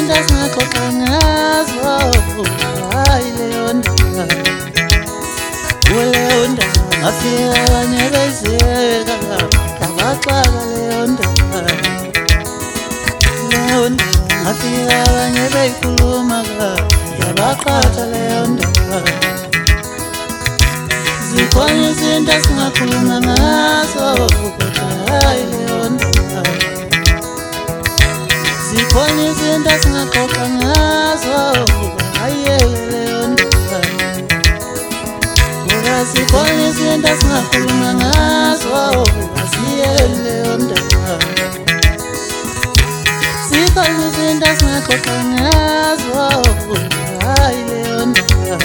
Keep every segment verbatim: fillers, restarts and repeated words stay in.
izinto singaxoxa ngazo, hayi leyo ndaba. Kuleyo ndaba ngafika abanye beziyeka, ngabaxaka leyo ndaba. Leyo ndaba ngafika abanye beyikhuluma, ngiyabaqhatha leyo ndaba. Zikhona izinto esingakhuluma ngazo, kodwa hayi leyo ndaba. Zikhona izinto esingaxoxa ngazo, hayi leyo ndaba. Ngoba zikhona izinto esingakhuluma ngazo, asiyeke leyo ndaba. Zikhona izinto esingaxoxa ngazo, hayi leyo ndaba.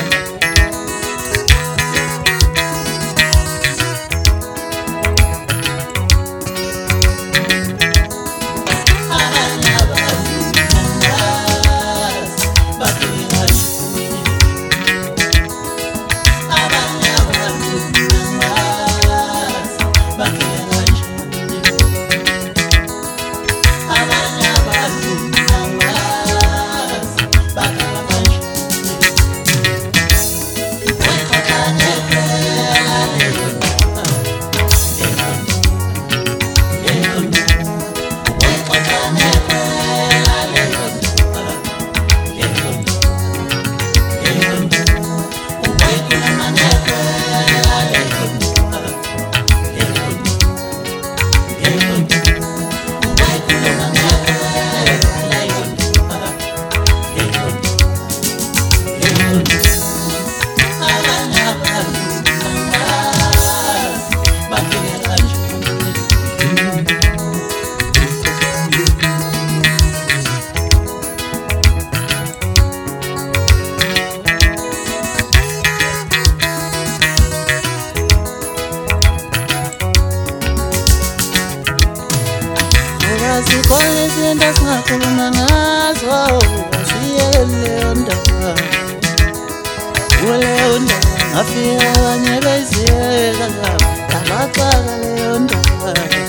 Zikhona izinto esingakhuluma ngazo, asiyeke leyo ndaba. Kuleyo ndaba ngafika abanye beziyeka, ngabaxaka leyo ndaba.